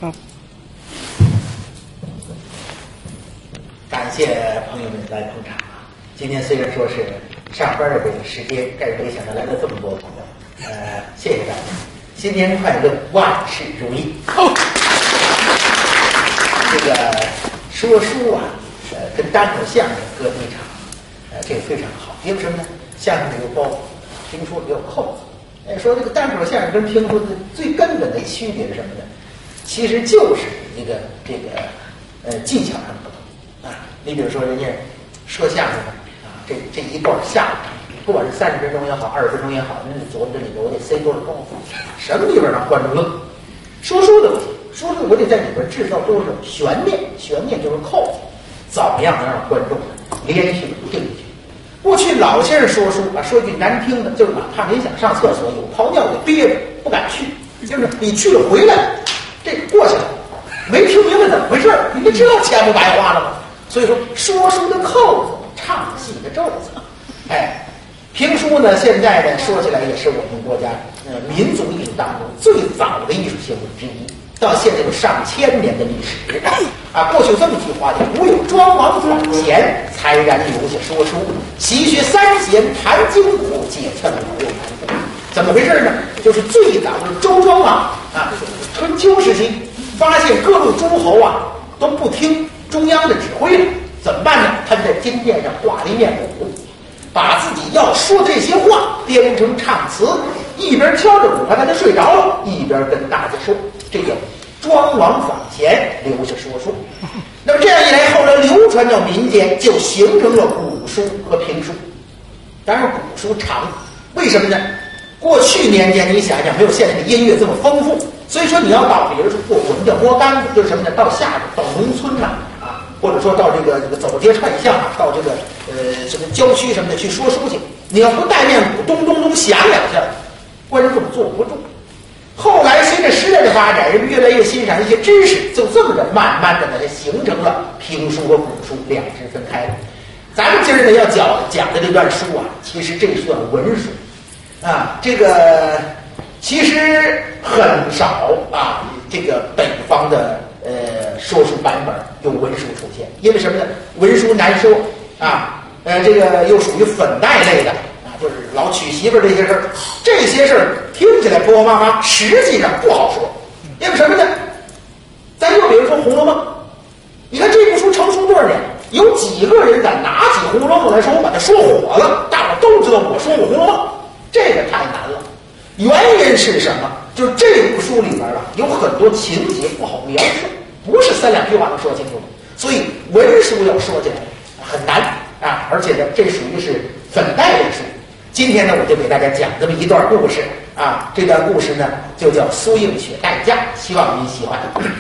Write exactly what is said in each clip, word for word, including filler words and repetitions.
感谢朋友们来捧场啊！今天虽然说是上班的这个时间，但是没想到来了这么多朋友，呃，谢谢大家，新年快乐，万事如意。这个说书啊，呃，跟单口相声搁一场，呃，这个非常好，因为什么呢？相声里有包袱，评书里有扣子。哎，说这个单口相声跟评书的最根本的区别是什么呢？其实就是一个这个呃技巧上的不同啊。你比如说人家说相声啊，这这一段下来，不管是三十分钟也好，二十分钟也好，那琢磨这里头我得塞多少功夫，什么地方让观众乐？说书的不行，说书我得在里边制造多少悬念，悬念就是扣子，怎么样能让观众连续定下去？过去老先生说书啊，说句难听的，就是哪怕您想上厕所有泡尿给憋着不敢去，就是你去了回来，这过去了，没听明白怎么回事，你不知道钱不白花了吗？所以说，说书的扣子，唱戏的咒子，哎，评书呢，现在呢说起来也是我们国家呃民族艺术当中最早的艺术行为之一。到现在有上千年的历史啊！过去有这么一句话叫“古有庄王访贤，才然留下说书；习学三贤，谈经古，解劝古有难复”。怎么回事呢？就是最早的周庄王啊，春秋时期发现各路诸侯啊都不听中央的指挥了，怎么办呢？他在金殿上挂了一面鼓，把自己要说这些话编成唱词，一边敲着鼓，怕他睡着了，一边跟大家说。这叫庄王访贤，留下说书。那么这样一来，后来流传到民间，就形成了古书和评书。当然，古书长，为什么呢？过去年间，你想想，没有现在的音乐这么丰富，所以说你要到，比如说我们叫摸杆子，就是什么呢？到下边，到农村呐、啊，啊，或者说到这个这个走街串巷啊，到这个呃什么郊区什么的去说书去。你要不带面鼓，咚咚咚响两下，观众坐不住。后来随着时代的发展，人们越来越欣赏一些知识，就这么着慢慢的呢，就形成了评书和古书两支分开了。咱们今儿呢要讲讲的这段书啊，其实这算文书啊，这个其实很少啊，这个北方的呃说书版本有文书出现，因为什么呢？文书难说啊，呃，这个又属于粉黛类的。就是老娶媳妇儿这些事儿，这些事儿听起来婆婆妈妈，实际上不好说，因为什么呢？咱就比如说《红楼梦》，你看这部书成书多少年，有几个人敢拿起《红楼梦》来说，我把它说火了，大伙都知道我说过《红楼梦》，这个太难了。原因是什么？就是这部书里边啊，有很多情节不好描述，不是三两句话能说清楚的，所以文书要说起来很难啊，而且呢，这属于是粉黛类书。今天呢，我就给大家讲这么一段故事啊，这段故事呢就叫《苏映雪待嫁》，希望您喜欢。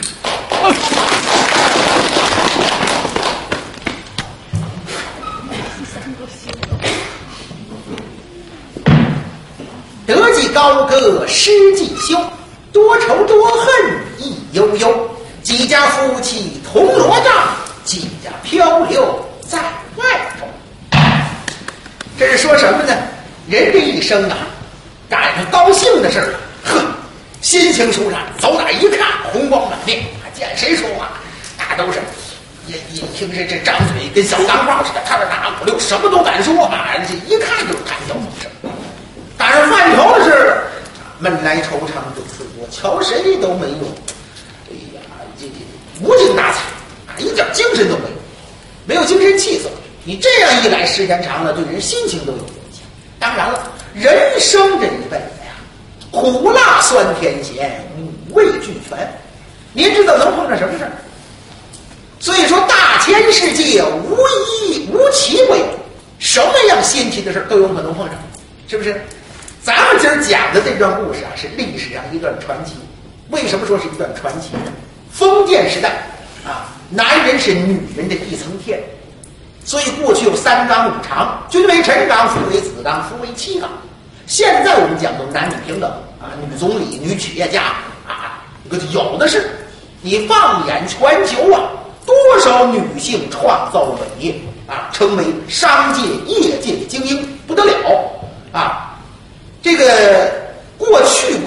得计高歌诗既休，多愁多恨意悠悠。几家夫妻同罗帐，几家漂流在外中。这是说什么呢？人这一生啊，赶上高兴的事儿，呵，心情舒畅，走哪一看红光满面，见谁说话，他都是一一听这这张嘴跟小钢炮似的，他这打五六什么都敢说啊，这一看就是谈笑风生。赶上饭头的事儿，闷来惆怅对自我，瞧谁都没有，哎呀，这这无精打采啊，一点精神都没有，没有精神气色。你这样一来，时间长了，对人心情都有影响。当然了，人生这一辈子呀，苦辣酸甜咸，五味俱全，您知道能碰上什么事儿？所以说，大千世界无一无奇不有，什么样新奇的事都有可能碰上，是不是？咱们今儿讲的这段故事啊，是历史上一段传奇。为什么说是一段传奇呢？封建时代啊，男人是女人的一层天。所以过去有三纲五常，君为臣纲，父为子纲，夫为妻纲。现在我们讲究男女平等啊，女总理、女企业家啊，这个有的是。你放眼全球啊，多少女性创造伟业啊，成为商界、业界的精英，不得了啊！这个过去不行，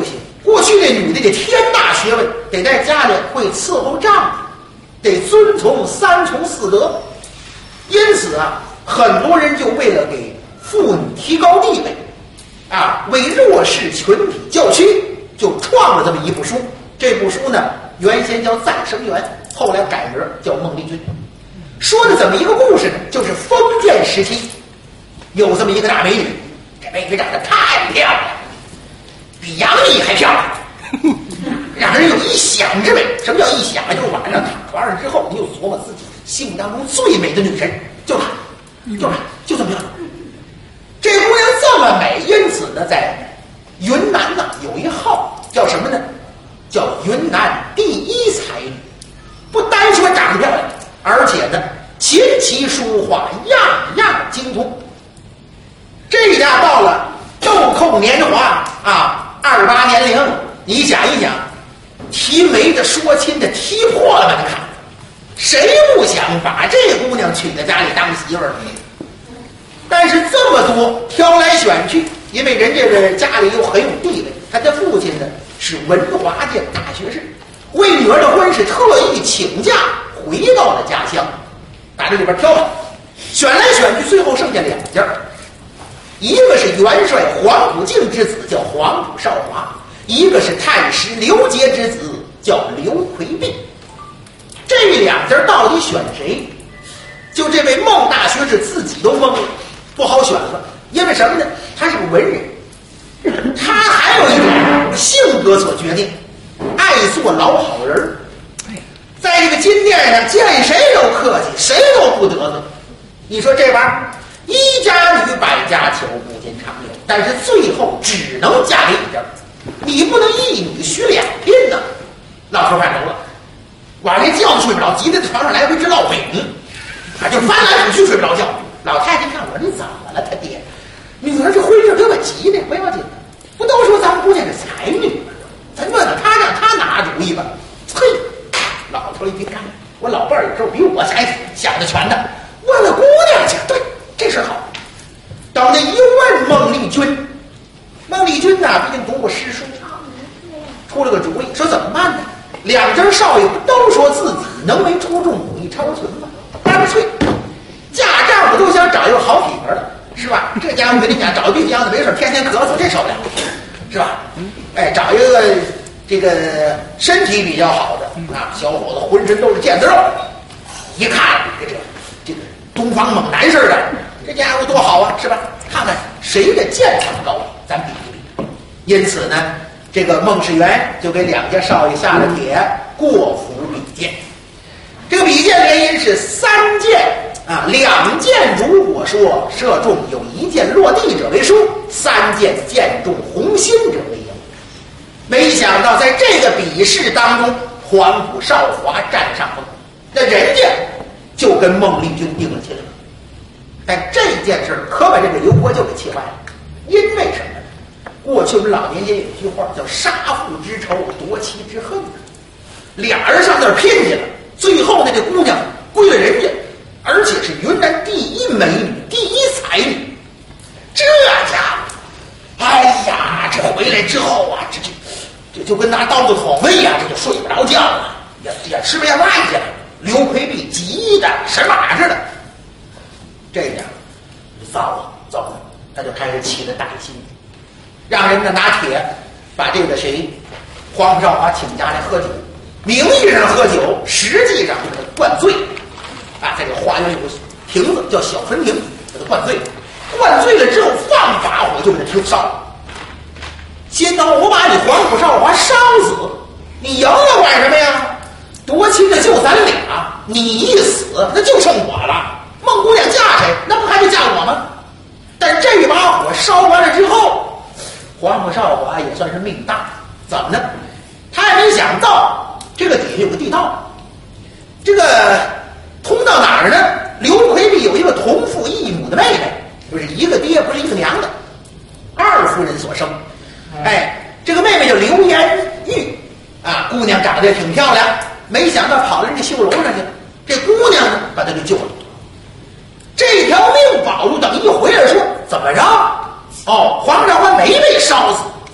过去这女的得天大学问，得在家里会伺候丈夫，得遵从三从四德。因此啊，很多人就为了给妇女提高地位，啊，为弱势群体叫屈，就创了这么一部书。这部书呢，原先叫《再生缘》，后来改名叫《孟丽君》。说的怎么一个故事呢？就是封建时期，有这么一个大美女，这美女长得太漂亮，比杨幂还漂亮，让人有一想之美。什么叫一想啊？就是晚上躺床上之后，你就琢磨自己心目当中最美的女神，就她，就她，就这么漂亮。这姑娘这么美，因此呢，在云南呢有一号叫什么呢？叫云南第一才女。不单说长得漂亮，而且呢，琴棋书画样样精通。这家到了豆蔻年华啊，二八年龄，你想一想，提媒的说亲的提破了吧？你看，谁不想把这姑娘娶在家里当媳妇儿？但是这么多挑来选去，因为人家的家里又很有地位，他的父亲呢是文华界大学士，为女儿的婚事特意请假回到了家乡，把这里边挑了，选来选去，最后剩下两家，一个是元帅黄埔敬之子，叫黄埔少华；一个是太师刘杰之子，叫刘奎弼。这两家到底选谁？就这位孟大学士自己都懵了，不好选了。因为什么呢？他是个文人，他还有一点性格所决定，爱做老好人，在这个金殿上见谁都客气，谁都不得罪。你说这玩意儿，一家女百家求，不尽长留，但是最后只能嫁给一家，你不能一女许两聘呢。老头犯愁了，晚上觉睡不着，急得在床上来回直烙饼，他就翻来覆去睡不着觉。老太太看我，你怎么了？他爹，女儿这婚事给我急的，不要紧，不都说咱们姑娘是才女吗？咱问问他，让他拿主意吧。嘿，老头一听，看我老伴儿有时候比我还想得全的，问了姑娘去，对，这事好。等那一问孟丽君，孟丽君呐，毕竟读过诗书，出了个主意，说怎么办呢？两家少爷不都说自己能为出众，武艺超群吗？干脆嫁丈夫都想找一个好体格的，是吧？这家伙跟你讲，找一个样子没事天天咳嗽，这受不了，是吧？哎，找一个这个身体比较好的啊，小伙子浑身都是腱子肉，一看这个这个东方猛男似的，这家伙多好啊，是吧？看看谁的剑长高，咱比一比。因此呢，这个孟士元就给两家少爷下了帖，过府比剑。这个比剑原因是三箭啊，两箭如果说射中有一箭落地者为输，三箭箭中红心者为赢。没想到在这个比试当中，黄埔少华占上风，那人家就跟孟丽君定了亲了。但这件事可把这个刘伯就给气坏了，因为什么呢？过去我们老年间有一句话叫杀父之仇，夺妻之恨，俩人上那儿拼去了，最后呢，这姑娘归了人家，而且是云南第一美女、第一才女。这家伙，哎呀，这回来之后啊，这这这就跟拿刀子捅了一样，这就睡不着觉了，也也吃不下饭去了。刘奎弼急的神马似的，这样糟了，糟了，他就开始起了歹心，让人呢拿铁把这个谁黄埔少华请家来喝酒。名义上喝酒，实际上给他灌醉啊！在这个花园有个亭子叫小坟亭，给他灌醉了。灌醉了之后，放把火就给他烧。先当我把你黄埔少华烧死，你赢了管什么呀？夺亲的就咱俩，你一死那就剩我了。孟姑娘嫁谁？那不还得嫁我吗？但这把火烧完了之后，黄埔少华也算是命大。怎么呢？他也没想到。这个底下有个地道，这个通到哪儿呢？刘奎弼有一个同父异母的妹妹，就是一个爹不是一个娘的，二夫人所生。哎，这个妹妹叫刘延玉啊，姑娘长得也挺漂亮，没想到跑到人家绣楼上去了。这姑娘呢，把她给救了，这条命保住。等一回来说怎么着？哦，黄少华没被烧死，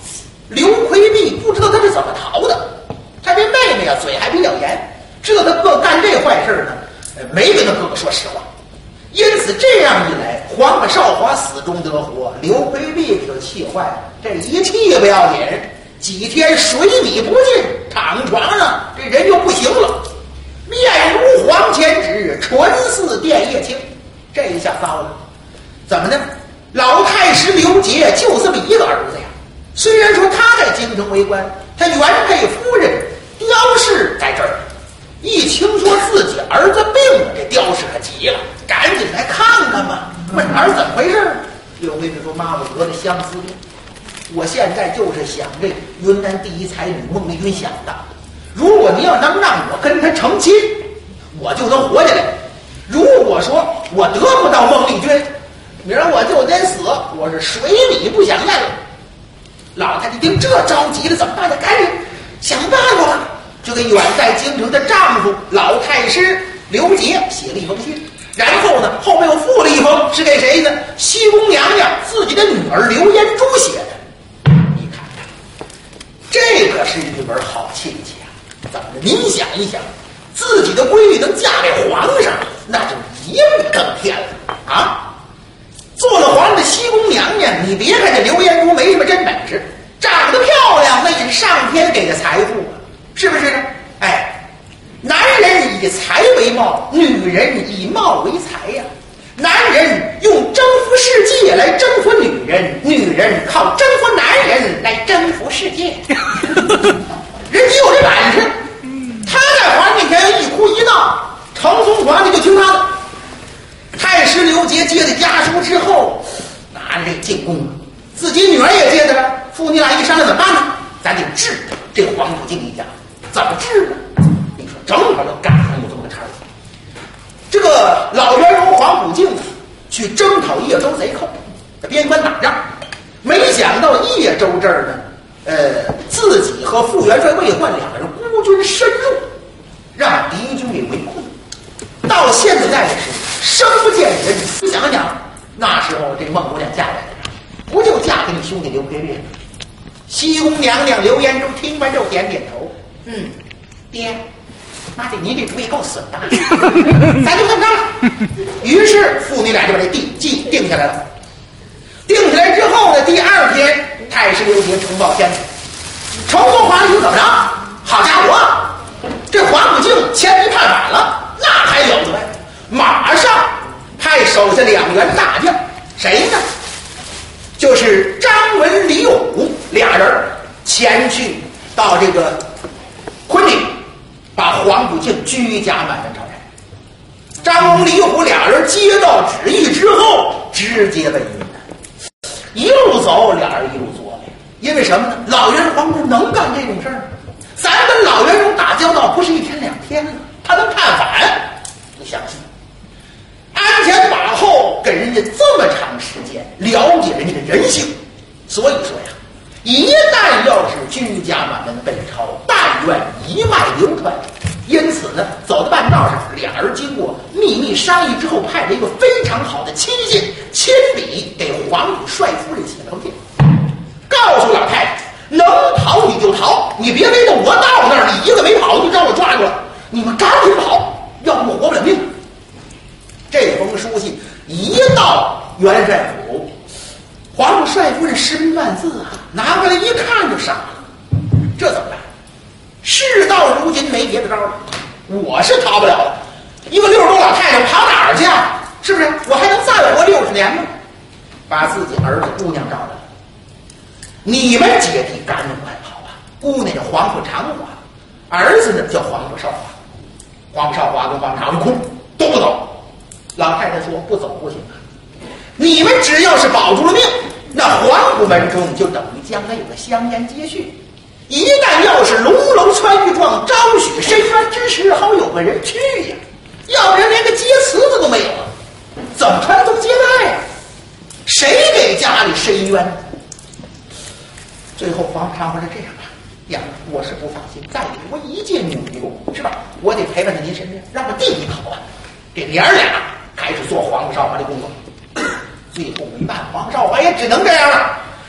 刘奎弼不知道他是怎么逃的，他这妹妹啊嘴还比较严，知道他哥干这坏事呢，没跟他哥哥说实话。因此这样一来，黄河少华死中得活，刘奎弼可就气坏了。这一气不要紧，几天水米不进，躺床上这人就不行了，面如黄钱纸，唇似电叶青。这一下糟了，怎么呢？老太师刘杰就这么一个儿子呀。虽然说他在京城为官，他原配夫人刁氏在这儿，一听说自己儿子病了，这刁氏可急了，赶紧来看看吧，问儿子怎么回事。刘贵子说：“妈，我得了相思病，我现在就是想这云南第一才女孟丽君想的，如果您要能让我跟她成亲，我就能活下来；如果说我得不到孟丽君，明儿我就得死，我是水米不想咽了。”老太太听这着急了，怎么办呢？赶紧想办法吧，就给远在京城的丈夫老太师刘杰写了一封信，然后呢，后面又附了一封，是给谁呢？西宫娘娘自己的女儿刘延珠写的。你看看，这可是一门好亲戚啊！怎么着？您想一想，自己的闺女能嫁给皇上，那就一步登天了啊！做了皇上的西宫娘娘，你别看这刘延珠没什么真本事，长得漂亮，那也是上天给的财富啊，是不是呢？哎，男人以财为貌，女人以貌为财呀、啊。男人用征服世界来征服女人，女人靠征服男人来征服世界。人家有这本事，他在皇上面前一哭一闹，程松皇帝就听他的。太师刘杰接的家书之后，拿着这进宫了，自己女儿也接着了。父女俩一商量，怎么办呢？咱得治这黄埔敬一家，怎么治呢？你说正好就赶上有这么个茬儿。这个老元荣黄埔敬去征讨叶州贼寇，在边关打仗，没想到叶州这儿呢，呃，自己和副元帅魏焕两个人孤军深入，让敌军给围困。到现在是生不见人，你想想，那时候这孟姑娘嫁来的，不就嫁给你兄弟刘奎烈吗？西宫娘娘刘延珠听完之后点点头，嗯，爹，妈这您这主意够损的，咱就这么着了。于是父女俩就把这地计定下来了。定下来之后呢，第二天太师刘杰呈报天子，程松皇帝怎么着？好家伙，这黄埔敬千敌叛反了。那还了得呀！马上派手下两员大将，谁呢？就是张文、李虎俩人前去到这个昆明，把黄埔敬居家满门朝山。张文、李虎俩人接到旨意之后，直接奔云南，一路走，俩人一路作呗。因为什么呢？老元皇帝能干这种事儿，咱跟老元荣打交道不是一天两天了。他能叛反，你相信？鞍前马后跟人家这么长时间，了解人家的人性，所以说呀，一旦要是居家满门北朝，但愿一脉流传。因此呢，走到半道上，俩人经过秘密商议之后，派了一个非常好的亲信，亲笔给皇甫帅夫人写了封信，告诉老太太，能逃你就逃，你别为了我到那儿，你一个没跑就让我抓住了。你们赶紧跑，要不活不了命。这封书信一到元帅府，皇甫帅夫人识名万字啊，拿过来一看就傻了。这怎么办？事到如今没别的招了，我是逃不了了。一个六十多老太太跑哪儿去啊？是不是？我还能再活六十年吗？把自己儿子姑娘找来了，你们姐弟赶紧快跑吧。姑娘叫黄甫长华，儿子呢叫黄甫少华。黄少华跟黄长哭都不走，老太太说不走不行啊！你们只要是保住了命，那黄埔门中就等于将来有个香烟接续。一旦要是龙楼穿玉状，朝许深渊之时，好有个人去呀！要不然连个接词子都没有了，怎么传宗接代呀？谁给家里深渊？最后黄长华是这样吧。呀，我是不放心，再给我一介女佣是吧？我得陪伴在您身边，让我弟弟跑啊！这爷儿俩开始做黄少华的工作，最后没办法，黄少华也只能这样了。因此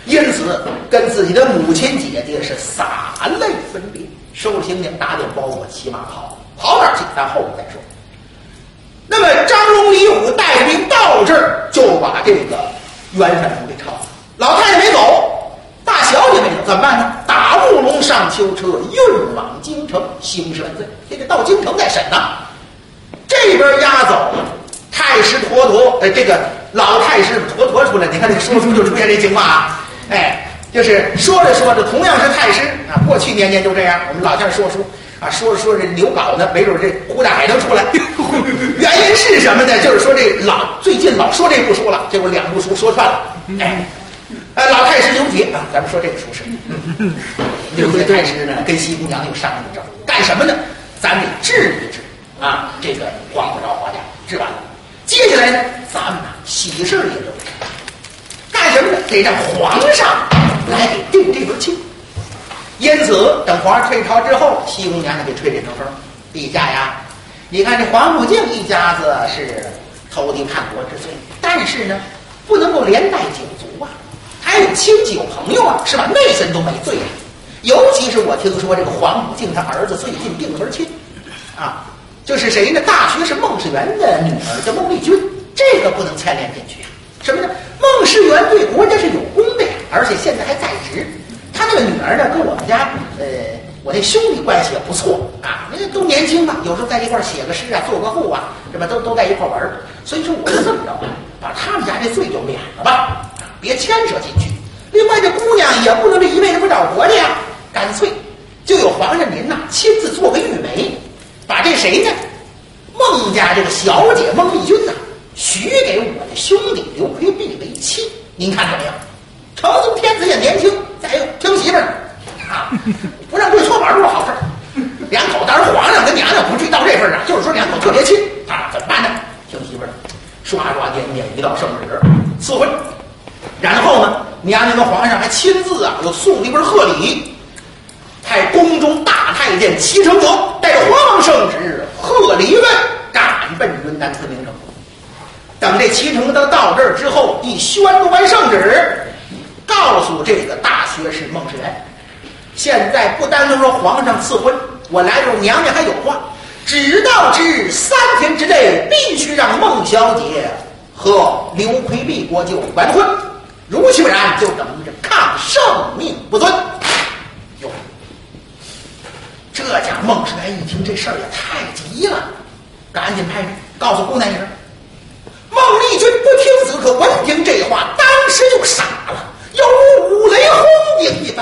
此跟自己的母亲姐姐是洒泪分别，收拾行李打点包裹骑马跑，跑哪儿去咱后面再说。那么张龙李虎带兵到这儿，就把这个元帅府给抄了。老太太没走，大小姐没走，怎么办呢？打木龙上囚车，运往京城行审罪，这个到京城再审呢。这边押走了太师坨坨，呃，这个老太师坨坨出来，你看这个说书就出现这情况啊，哎，就是说着说着，同样是太师啊，过去年年就这样，我们老家说书啊，说着说着牛稿呢，没准这胡大海能出来。原因是什么呢？就是说这老最近老说这部书了，结果两部书说串了，哎，呃，老太师刘杰啊，咱们说这个书是，刘杰太师呢跟西姑娘有商量一招，干什么呢？咱得治一治啊，这个黄埔饶华家治完了。接下来呢，咱们呢喜事也有，干什么呢？得让皇上来给定这门亲。因此，等皇上退朝之后，西宫娘娘给吹这成风。陛下呀，你看这黄埔敬一家子是投敌叛国之罪，但是呢，不能够连带九族啊，还有亲戚有朋友啊，是吧？那些都没罪啊。尤其是我听说这个黄埔敬他儿子最近定了门亲，啊。就是谁呢？大学士孟士元的女儿叫孟丽君，这个不能牵连进去啊。什么呢？孟士元对国家是有功的呀，而且现在还在职。他那个女儿呢，跟我们家呃我那兄弟关系也不错啊，那都年轻嘛，有时候在一块写个诗啊，做个赋啊，这么都都在一块玩儿。所以说，我就这么着，把他们家这罪就免了吧，别牵扯进去。另外，这姑娘也不能这一辈子不找活的呀，干脆就有皇上您呐亲自做个玉媒。把这谁呢？孟家这个小姐孟丽君呐，许给我的兄弟刘奎弼为妻，您看怎么样？成宗天子也年轻，再有听媳妇儿啊，不让跪搓板都是好事儿。两口当然皇上跟娘娘不至于到这份儿啊，就是说两口特别亲啊，怎么办呢？听媳妇儿，刷刷点点一道圣旨赐婚，然后呢，娘娘跟皇上还亲自啊又送了一份贺礼。派宫中大太监齐承德带着皇王圣旨贺礼问赶奔云南昆明城。等这齐承德到这儿之后，一宣读完圣旨，告诉这个大学士孟士元，现在不单能说皇上赐婚，我来这娘娘还有话，只道之三天之内必须让孟小姐和刘奎弼国舅完婚，如其不然，就等着抗圣命不遵。哟，这家孟士元一听这事儿也太急了，赶紧派人告诉姑娘一声。孟丽君不听此刻，闻听这话，当时就傻了，犹如五雷轰顶一般，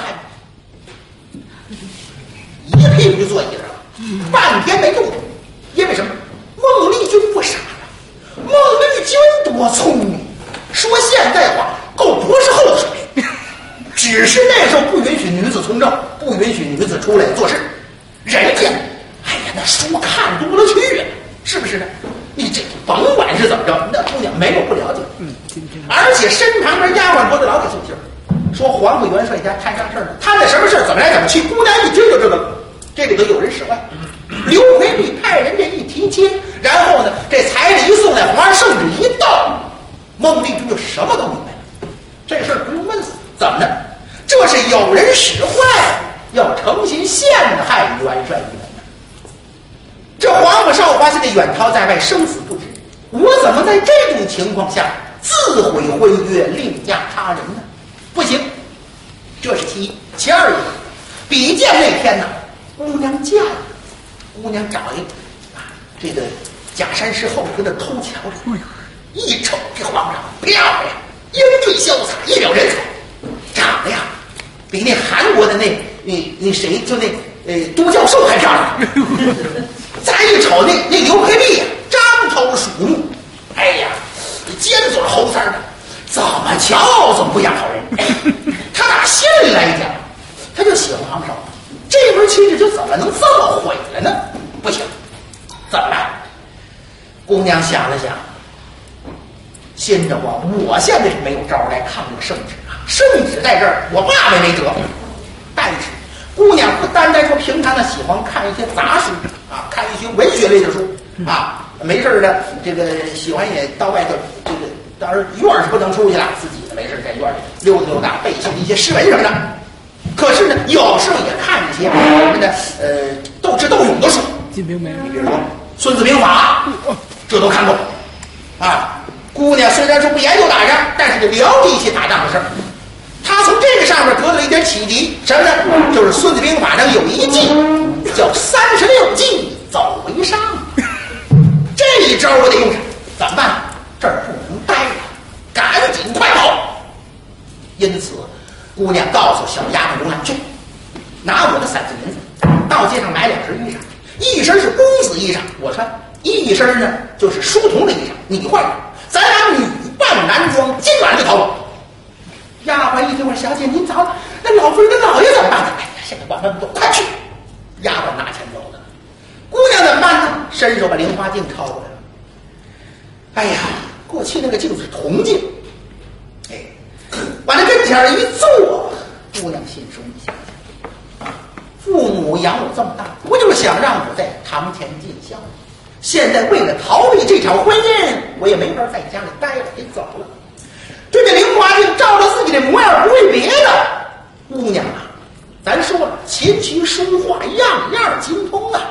一屁股就坐椅子上，半天没动。因为什么？孟丽君不傻呀，孟丽君多聪明，说现代话够博士后的水平，只是那时候不允许女子从政，不允许女子出来做事。人家，哎呀，那书看多了去了，是不是呢？你这甭管是怎么着，那姑娘没有不了解，嗯，而且身旁边丫鬟婆子老给送信儿，说黄埔元帅家摊上事儿了，摊的什么事儿，怎么来怎么去。姑娘一听就知道了，这里头有人使坏。刘奎弼派人这一提亲，然后呢，这彩礼一送来，皇上圣旨一到，孟丽君就什么都明白了。这事儿不用闷死，怎么呢？这是有人使坏，要诚心陷害元帅一人。这黄埔少华现在远逃在外，生死不知，我怎么在这种情况下自毁婚约，另嫁他人呢？不行，这是其一。其二一个，比见那天呢，姑娘嫁了，姑娘找一啊，这个假山石后跟那偷瞧着，一瞅这皇上漂亮，英俊潇洒，一表人才，长得呀，比那韩国的那那那谁就那呃都教授还漂亮。再一瞅那那刘奎弼呀，张头鼠目，哎呀，尖嘴猴腮的，怎么瞧怎么不像好人。哎，他打心里来讲，他就喜欢皇上，这门亲事就怎么能这么毁了呢？不行，怎么办？姑娘想了想，心着我，我现在是没有招来抗这个圣旨啊，圣旨在这儿，我爸爸没辙。但是姑娘不单单说平常的喜欢看一些杂书啊，看一些文学类的书啊，没事的这个喜欢也到外头这个，当然院是不能出去了，自己的没事在前院里溜达溜达，背诵一些诗文什么的。可是呢，有时候也看一些什么的呃斗智斗勇的书，《金瓶梅》，你比如说《孙子兵法》，这都看过啊。姑娘虽然说不研究打仗，但是就了解一些打仗的事儿。她从这个上面得到一点启迪，什么呢？就是《孙子兵法》上有一计叫三十六计走为上，这一招我得用上，怎么办？这儿不能待了，赶紧快跑！因此，姑娘告诉小丫鬟荣兰去，拿我的三四银子，到街上买两身衣裳，一身是公子衣裳我穿，一身呢就是书童的衣裳你换，咱俩女扮男装，今晚就逃跑。丫鬟一听我小姐您早了，那老夫人跟老爷怎么办呢？哎呀，现在万万不走，快去！丫鬟拿钱走了，姑娘怎么办呢？伸手把菱花镜抄过来了。哎呀，过去那个镜是铜镜，哎，往那跟前一坐，姑娘心中一想，父母养我这么大，不就是想让我在堂前尽孝？现在为了逃避这场婚姻，我也没法在家里待了，得走了。这这菱花镜照着自己的模样，不为别的，姑娘啊，咱说了，琴棋书画样样精通啊，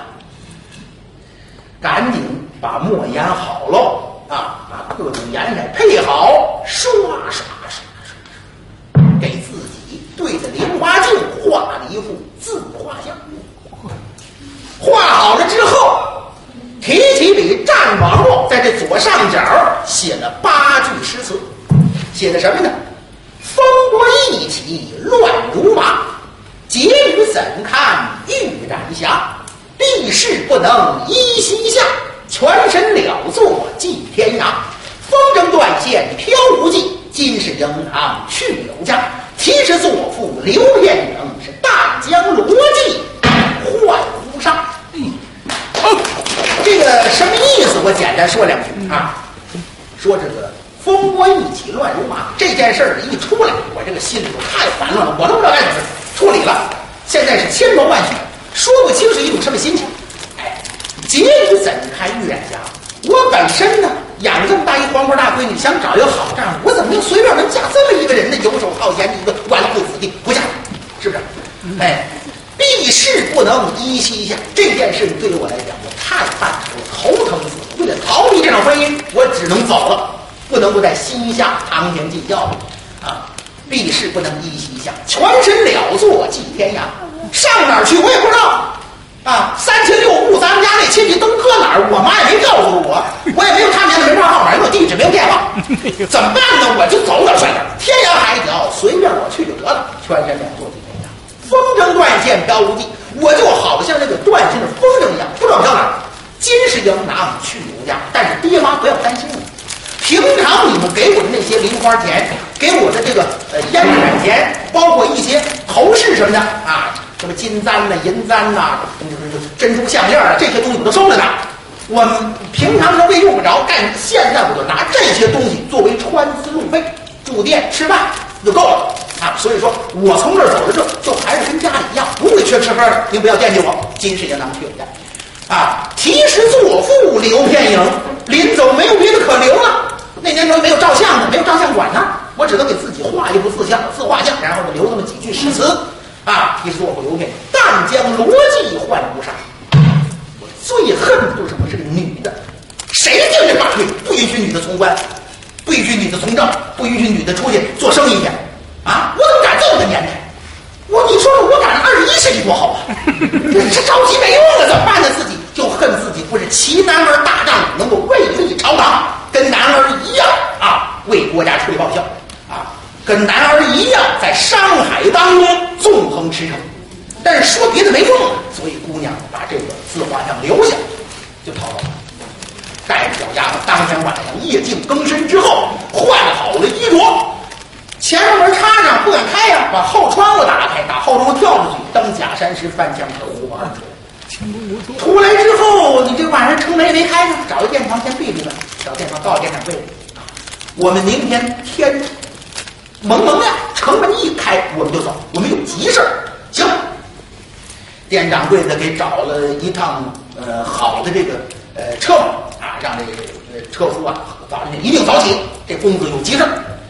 赶紧把墨研好喽啊，把各种颜色配好，刷刷刷刷，给自己对着菱花镜画了一幅自画像。画好了之后，提起笔蘸网络，在这左上角写了八句诗词，写的什么呢？风波一起乱如麻，结语怎堪玉染霞，避世不能依西下，全身了作寄天涯。风筝断线飘无际，今是迎堂去有家。题诗作赋留片影，是大江罗辑换乌纱。嗯，哦，这个什么意思？我简单说两句啊。说这个风波一起乱如麻，这件事儿一出来，我这个心里头太烦乱了，我都不知道该怎么处理了。现在是千头万绪，说不清是一种什么心情。哎，结语怎堪玉染霞？我本身呢养这么大一黄花大闺女，想找一个好丈夫，我怎么能随便能嫁这么一个人呢？游手好闲的一个纨绔子弟，不嫁，是不是？哎，避世不能依西下，这件事对于我来讲，我太犯愁了，头疼死了。为了逃避这场婚姻，我只能走了，不能够在西夏堂前尽孝了啊！避世不能依西下，全身了作寄天涯，上哪儿去我也不知道。啊，三秦六部，咱们家那亲戚都搁哪儿？我妈也没告诉我，我也没有他们家的门牌号码，没有地址，没有电话，怎么办呢？我就走哪儿算哪儿，天涯海角随便我去就得了，全身两座寄天涯，风筝断线飘无际，我就好像那个断线的风筝一样，不知道飘哪儿。今是迎堂去有家，但是爹妈不要担心了。平常你们给我的那些零花钱，给我的这个呃烟纸钱，包括一些头饰什么的啊。什么金簪呐、银簪呐、珍珠项链啊，这些东西我都收着呢。我们平常都用不着，但现在我就拿这些东西作为穿资路费，住店吃饭就够了啊。所以说我从这儿走到这儿，就还是跟家里一样，不会缺吃喝的。您不要惦记我，今世也咱们去有家啊。题诗作赋留片影，临走没有别的可留了。那年头没有照相的，没有照相馆呢，我只能给自己画一幅自像自画像，然后就留这么几句诗词。啊！题诗作赋留片，淡江罗辑换乌纱。我最恨的就是我是个女的，谁定这法律不允许女的从官，不允许女的从政，不允许女的出去做生意去？啊！我怎么赶这么个年代？我你说说，我赶上二十一世纪多好啊！这着急没用了，怎么办呢？自己就恨自己不是奇男儿大丈夫，能够位立朝堂，跟男儿一样啊，为国家出力报效啊。跟男儿一样，在商海当中纵横驰骋，但是说别的没用了，所以姑娘把这个自画像留下，就逃了。带着小丫头，当天晚上夜静更深之后，换好了衣着，前门插上不敢开呀、啊，把后窗户打开，打后窗户跳出去，登假山石，翻墙头往上出来。出来之后，你这晚上城门也没开呢，找个店房先闭闭吧，找店房告诉店掌柜的，我们明天天蒙蒙亮，城门一开我们就走，我们有急事儿。行，店掌柜的给找了一趟呃好的这个呃车啊，让这个车夫啊早晨一定早起，这公子有急事儿。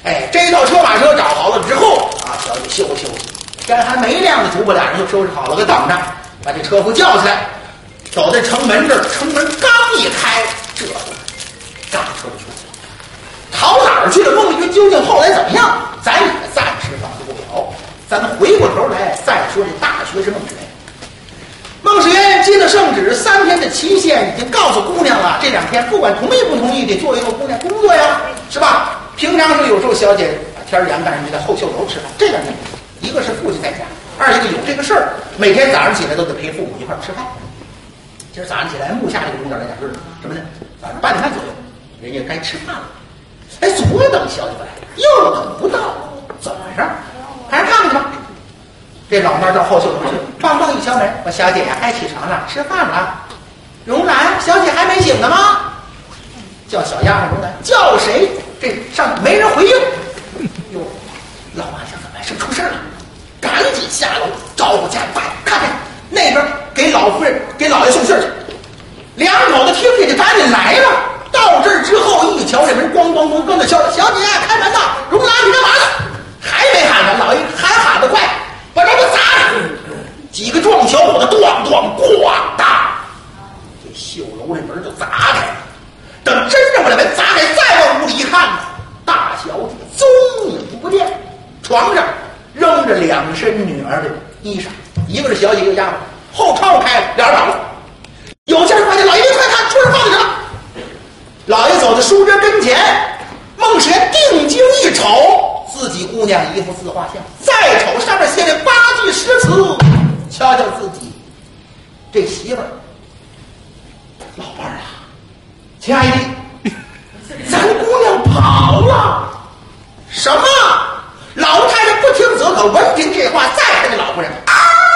哎，这套车马车找好了之后啊，小姐休息休息。天还没亮呢，主仆俩人就收拾好了，给等着，把这车夫叫起来，走在城门这儿，城门刚一开，这大车就出去了。逃哪儿去了？孟云究竟后来怎么样？咱也暂时搞不了。咱们回过头来再说这大学士孟雪。孟世渊接了圣旨，三天的期限已经告诉姑娘了。这两天不管同意不同意，得作为一个姑娘工作呀，是吧？平常是有时候小姐天儿凉，但是你在后绣楼吃饭。这两天，一个是父亲在家，二一个有这个事儿，每天早上起来都得陪父母一块儿吃饭。今儿早上起来，木下这个姑娘来讲是什么呢？早上八点半左右，人家该吃饭了。哎，左等小姐不来，右等不到，怎么回事？还是看看去吧。这老妈到后绣楼去，棒棒一敲门，我小姐呀，该起床了，吃饭了。荣兰，小姐还没醒呢吗？叫小丫鬟荣兰，叫谁？这上没人回应。哟，老妈想怎么是出事了？赶紧下楼招呼家里快看看那边给老夫人给老爷送信去。两口子听见就赶紧来了。到这儿之后一瞧这门咣咣咣跟着敲，小姐啊，开门呐！荣兰，你干嘛呢？还没喊呢，老爷还喊得快，把这个砸了。几个壮小伙子咣咣咣当，这绣楼这门就砸开了。等真正把这门砸开，再往屋里一看呢，大小姐踪影不见，床上扔着两身女儿的衣裳，一个是小姐，一个丫鬟。后窗户开了，俩人倒了。有家人发现，老爷快看，桌上放的什么？老爷走到书桌跟前，孟世渊定睛一瞅，自己姑娘一幅自画像，再瞅上面写的八句诗词，瞧瞧自己这媳妇儿，老伴儿啊，亲爱的，咱姑娘跑了。什么？老太太不听则可，闻听这话，再看这老夫人啊，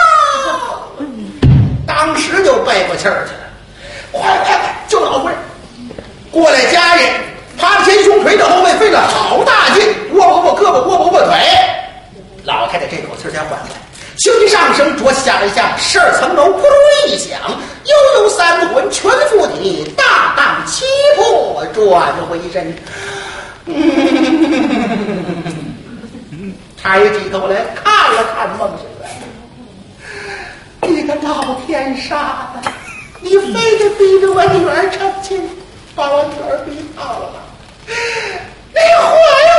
当时就背过气儿去了。快快快，救老夫人！过来家人，趴前胸捶着后背，费了好大劲，窝窝窝胳膊，窝窝窝腿。老太太这口气才缓过来，轻轻上声着下一下，十二层楼扑通一响，悠悠三魂全附体，大荡七魄转回身。嗯，抬起头来看了看孟世渊，你个老天杀的，你非得逼着我女儿成亲，把我女儿逼跑了吧？你还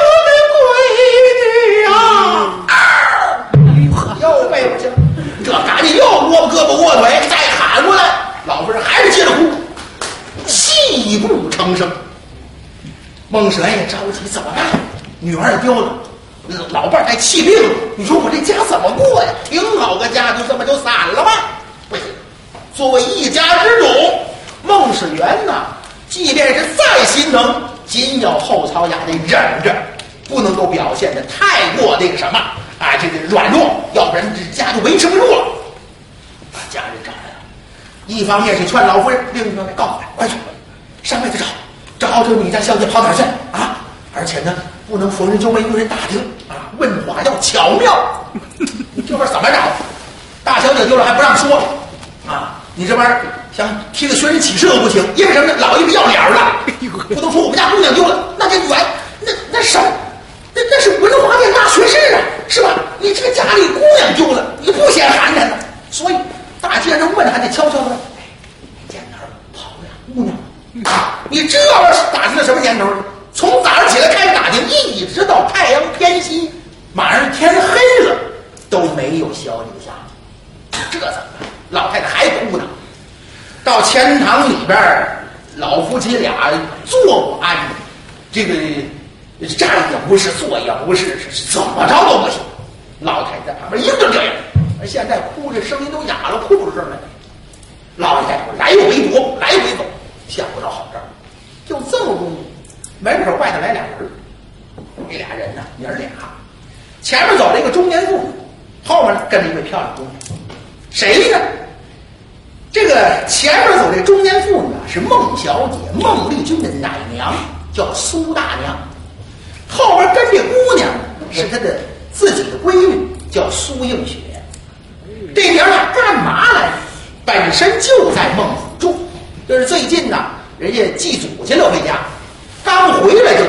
我的闺女啊！又背过去了，这赶紧又窝胳膊窝腿，再喊过来，老夫人还是接着哭，泣不成声。孟世渊也着急，怎么办？女儿也丢了，老伴儿还气病了，你说我这家怎么过呀？挺好个家就这么就散了吗？不行，作为一家之主，孟世渊呐，即便是再心疼，紧咬后槽牙得忍着，不能够表现的太过那个什么啊，这个软弱，要不然这家就维持不住了。把家人找来了，一方面是劝老夫人，另一方面告诉他，快去上外头找，找找你家小姐跑哪儿去啊？而且呢，不能逢人就问，用人打听啊，问话要巧妙。你这玩意儿怎么找？大小姐丢了还不让说啊？你这玩意儿想提个寻人启事都不行，因为什么呢？老爷不要脸了，不能说我们家姑娘丢了，那这远，那那什么？那那是文华殿大学士啊，是吧？你这个家里姑娘丢了，你不嫌寒碜呢？所以大街上问还得悄悄的，哎，见哪儿跑呀姑娘啊？你这玩意儿打听到什么年头？从早上起来开始打听，一直到太阳偏西，马上天黑了，都没有小姐的下落。这怎么办？老太太还哭呢。到钱塘里边，老夫妻俩坐不安，这个站也不是，坐也不是，怎么着都不行。老太太在旁边一顿这样，而现在哭这声音都哑了，哭出声来。老太太来回踱，来回走，想不着好招。就这么功夫，门口外头来俩人，这俩人呢，爷儿俩，前面走了一个中年妇女，后面呢跟着一位漂亮姑娘。谁呢？这个前面走这中年妇女啊，是孟小姐，孟丽君的奶娘，叫苏大娘。后边跟这姑娘是她的自己的闺女，叫苏映雪。这娘俩干嘛来？本身就在孟府住，就是最近呢，人家祭祖去了回家，刚回来就听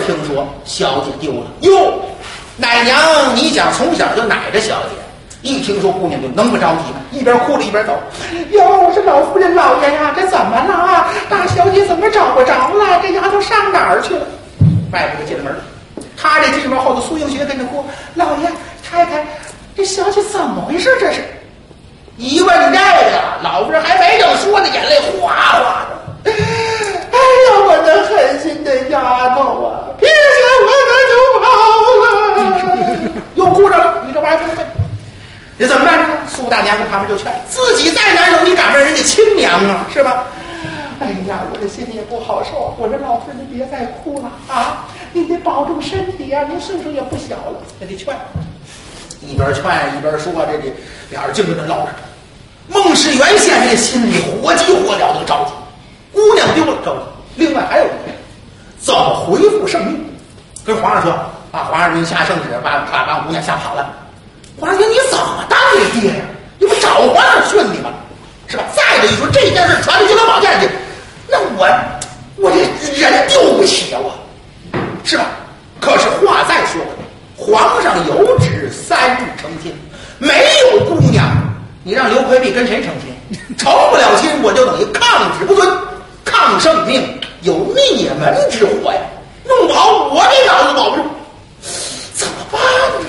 听说小姐丢了。哟，奶娘，你想从小就奶着小姐，一听说姑娘就能不着急吗？一边哭着一边走。哟，我说老夫人老爷呀，这怎么了啊？大小姐怎么找不着了？这丫头上哪儿去了？外边就进了门，他这进门后头，苏映雪跟着哭：“老爷，太太，这小姐怎么回事？这是？”一问这个，老夫人还没等说呢，眼泪哗哗的。哎呀，我那狠心的丫头啊！别想我可就跑了，又哭着了。你这玩意儿不对，你怎么办呢？苏大娘跟旁边就劝：自己再难受，你赶上人家亲娘啊，是吧？哎呀，我这心里也不好受。我说老夫人，您别再哭了啊！您得保重身体啊，您岁数也不小了，也得劝。一边劝一边说，这这俩人净跟那唠着。孟世元现在心里火急火燎的着急，姑娘丢了着急。另外还有一点，怎么回复圣命？跟皇上说啊，皇上您下圣旨，把把把姑娘吓跑了。皇上说你怎么当你爹呀？你不找皇上训你吗？是吧？再者一说，这件事传到金龙宝殿去，那我我这人丢不起啊，我是吧？可是话再说回来，皇上有旨三日成亲，没有姑娘，你让刘奎弼跟谁成亲？成不了亲，我就等于抗旨不遵，抗圣命，有灭门之祸呀！弄不好我这脑子保不住，怎么办呢？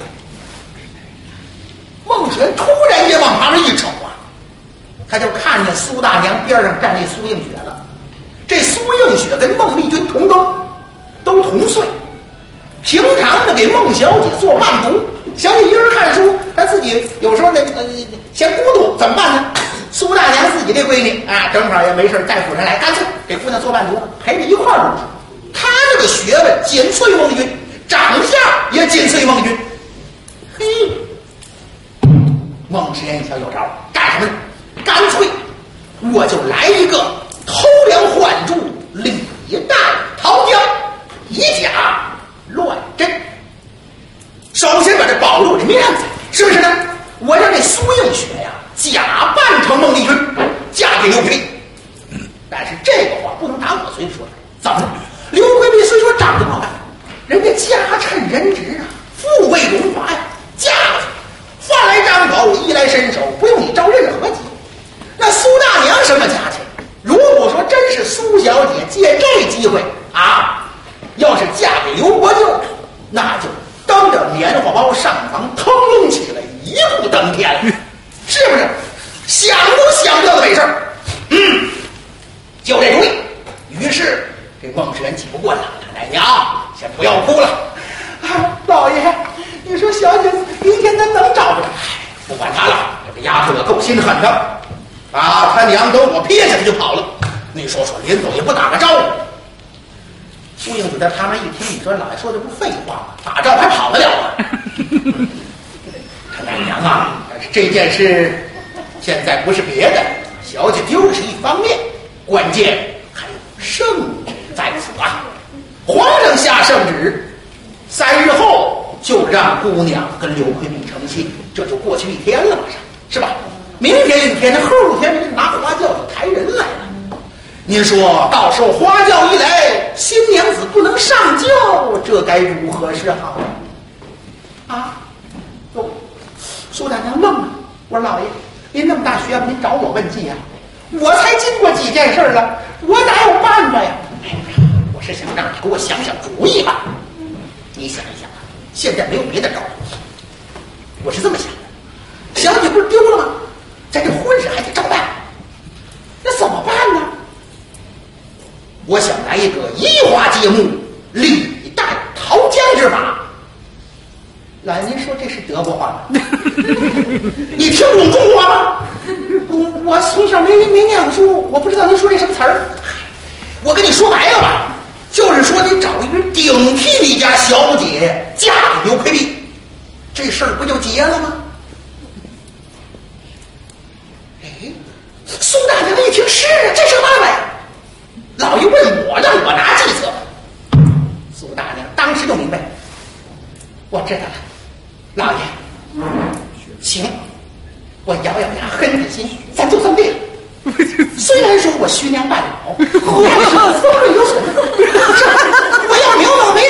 孟玄突然间往旁边一瞅啊，他就看见苏大娘边上站那苏映雪了。这苏映雪跟孟丽君同庚，都同岁，平常的给孟小姐做伴读。小姐一人看书，她自己有时候呢呃嫌孤独，怎么办呢？苏大娘自己这闺女啊，正好也没事带夫人来，干脆给姑娘做伴读，陪着一块儿读书。她这个学问紧随孟丽君，长相也紧随孟丽君。嘿，孟世元一瞧有招，干什么呢？干脆我就来一个偷梁换柱，李代桃僵，以假乱真。首先把这保住这面子，是不是呢？我让这苏映雪呀假扮成孟丽君，嫁给刘奎弼。但是这个话不能打我嘴里说出来，怎么了？刘奎弼虽说长得不好看，人家家趁人直啊，富贵荣华呀，嫁过去，饭来张口，衣来伸手，不用你着任何急。那苏大娘什么家境？如果说真是苏小姐借这机会啊，要是嫁给刘伯舅，那就蹬着棉花包上房腾隆起来，一步登天了，是不是？想都想不到的美事儿。嗯，就这主意。于是这孟世元气不过了，奶娘先不要哭了啊，老爷，你说小姐明天咱能找着？不管他了，这个丫头也够心狠的啊！他娘等我撇下他就跑了，你说说临走也不打个招呼。苏映雪在旁边一听，你说老爷说的不废话吗？打招呼还跑得了啊？他奶娘啊，这件事现在不是别的，小姐丢了是一方面，关键还有圣旨在此啊！皇上下圣旨，三日后就让姑娘跟刘奎弼成亲，这就过去一天了，马上是吧？明天一天，后天拿花轿就抬人来了。您说到时候花轿一来，新娘子不能上轿，这该如何是好啊？哟，苏大娘愣了。我说老爷，您那么大学问，您找我问计啊？我才经过几件事了，我哪有办法呀？哎呀，我是想让你给我想想主意吧。你想一想啊，现在没有别的招儿。我是这么想的，小姐不是丢了吗？在这婚事还得照办，那怎么办呢？我想来一个移花接木、李代桃僵之法。老爷，您说这是德国话吗？你听懂中国吗？我我从小没没念过书，我不知道您说这什么词儿。我跟你说白了吧，就是说你找一个顶替你家小姐嫁给刘奎弼，这事儿不就结了吗？哎，苏大娘一听是啊，这是个办法呀。老爷问我，让我拿计策。苏大娘当时就明白，我知道了，老爷，行，我咬咬牙，狠狠心，咱就这么定了。虽然说我虚娘半老，但是我风味有损，我要明白没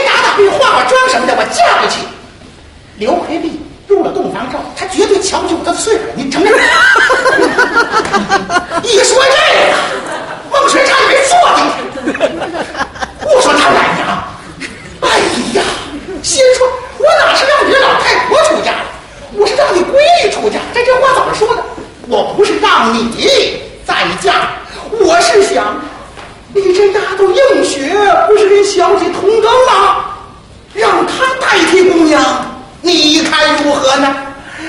想，你这丫头映雪不是跟小姐同庚吗？让她代替姑娘，你看如何呢？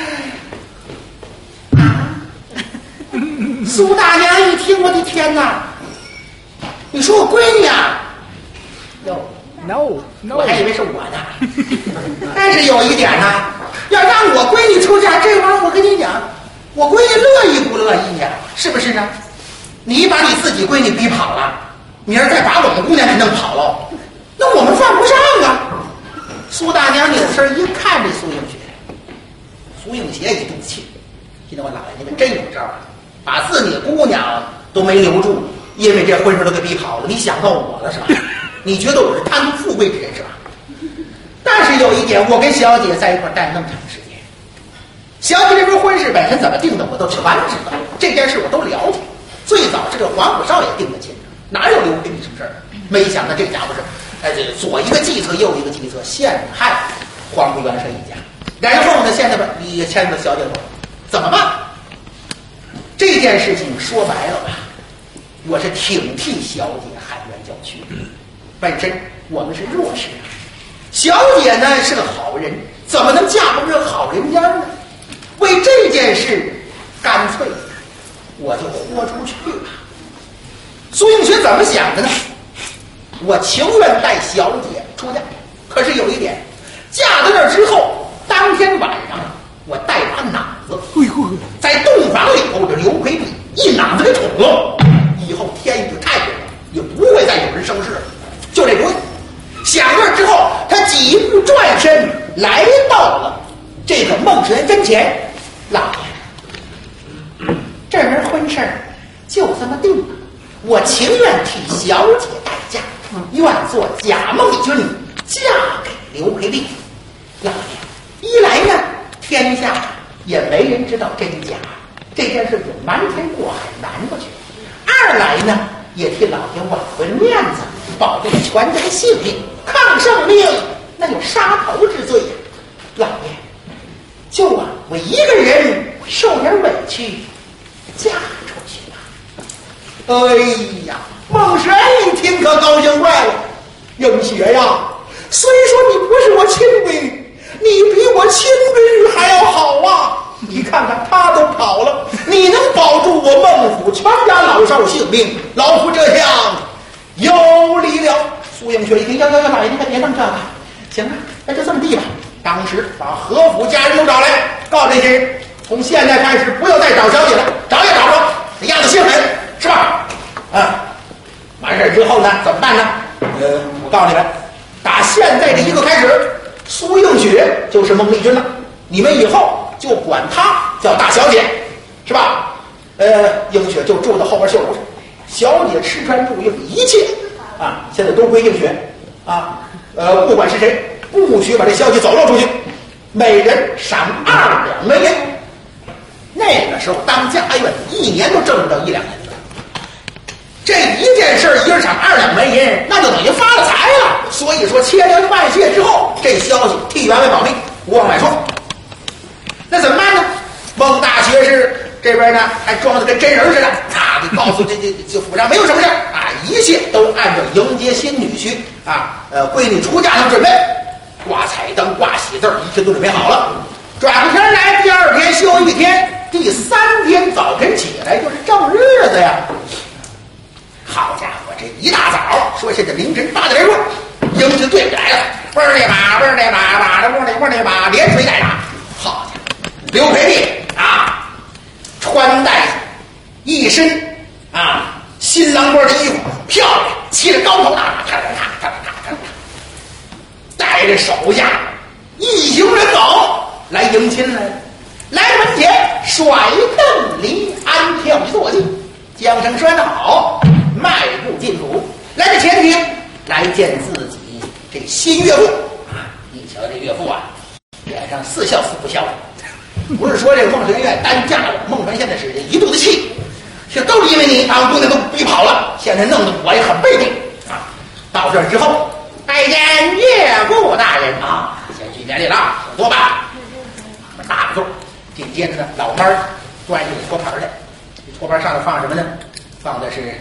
苏大娘一听，我的天哪！你说我闺女啊？哟 ，no no， 我还以为是我呢。但是有一点呢，要让我闺女出嫁，这玩意儿我跟你讲，我闺女乐意不乐意呀？是不是呢？你把你自己闺女逼跑了，明儿再把我们姑娘给弄跑了，那我们犯不上啊。苏大娘扭身一看这苏映雪，苏映雪一肚子气，现在我姥爷你们真有招啊，把自己的姑娘都没留住，因为这婚事都给逼跑了。你想到我了是吧？你觉得我是贪图富贵之人是吧？但是有一点，我跟小姐在一块待那么长时间，小姐这门婚事本身怎么定的我都全知道，这件事我都了解。最早是这黄甫少爷定的亲，哪有刘培你什么事儿？没想到这家伙是，哎，这左一个计策，右一个计策，陷害黄甫元帅一家。然后呢，现在吧也牵着小姐头，怎么办？这件事情说白了吧，我是挺替小姐喊冤叫屈的。本身我们是弱势啊，小姐呢是个好人，怎么能嫁不上好人家呢？为这件事，干脆我就豁出去了。苏映雪怎么想的呢？我情愿带小姐出嫁，可是有一点，嫁到那儿之后，当天晚上我带把榔子，在洞房里头这刘奎璧一榔子给捅了，以后天就太平了，也不会再有人生事了。就这主意。想这之后，他几步转身来到了这个孟世元跟前，老爷，这门婚事就这么定了，我情愿替小姐代嫁，愿做假孟君，嫁给刘培璧。老爷，一来呢，天下也没人知道真假，这件事就瞒天过海瞒过去；二来呢，也替老爷挽回了面子，保住了全家的性命。抗圣命那有杀头之罪呀！老爷，就啊我一个人受点委屈，嫁出去吧。哎呀，孟神一听可高兴坏了，映雪呀，虽说你不是我亲闺女，你比我亲闺女还要好啊！你看看他都跑了，你能保住我孟府全家老少性命，老夫这样有理了。苏映雪一听，要要要，老爷您可别弄这个，行啊，那就这么地吧。当时把何府家人都找来，告这些人，从现在开始不要再找小姐了，找也找不着，这样子心狠是吧？啊，完事之后呢，怎么办呢？呃，我告诉你们，打现在这一刻开始，苏映雪就是孟丽君了，你们以后就管她叫大小姐，是吧？呃，映雪就住到后边绣楼上，小姐吃穿住用一切。啊，现在都归映雪啊，呃，不管是谁，不许把这消息走漏出去，每人赏二两纹银。那个时候当家院一年都挣不到一两银子，这一件事一人赏二两纹银，那就等于发了财了。所以说千恩万谢之后，这消息替员外保密，不往外说。那怎么办呢？孟大学士这边呢，还装的跟真人似的，啊，你告诉这这这府上没有什么事啊，一切都按照迎接新女婿啊，呃，闺女出嫁的准备，挂彩灯、挂喜字，一切都准备好了。转过天来，第二天休一天，第三天早晨起来就是正日子呀。好家伙，这一大早，说是这凌晨八点钟，迎军队来了，嗡儿那马，嗡儿那马，马着嗡儿那嗡儿那马，连锤带打。好家伙，刘培璧啊，穿戴一身啊新郎官的衣服，漂亮，骑着高头大马，咔咔咔咔咔咔，带着手下一行人走来迎亲来了。来门前甩凳临安跳起坐骑，将声拴好，迈步进府。来到前厅，来见自己这新岳父啊！一瞧这岳父啊，脸上似笑似不笑的。不是说这个孟神院单嫁了，孟传现在是一肚子气，这都是因为你把我姑娘都逼跑了，现在弄得我也很被动啊。到这儿之后，拜见岳父大人啊，先去典礼了，坐吧。我们大个座，紧接着呢，老妈儿端一个托盘来，这托盘上头放什么呢？放的是